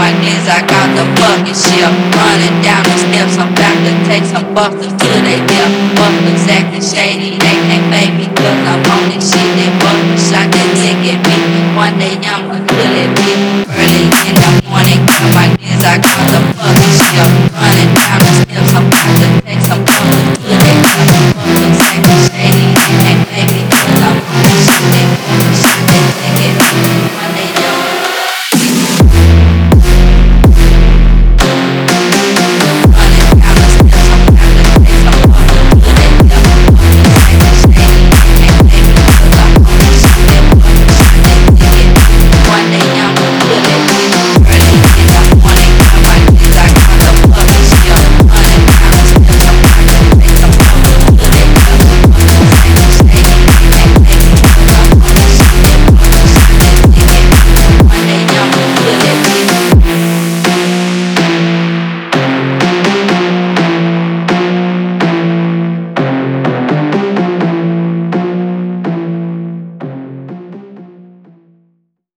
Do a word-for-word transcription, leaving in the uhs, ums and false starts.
my knees, I got the fucking shit. Running down the steps, I'm about to take some busters to they death. Busters acting shady, they can't make me cause I'm on this shit. They busters shot that nigga at me. One day I'm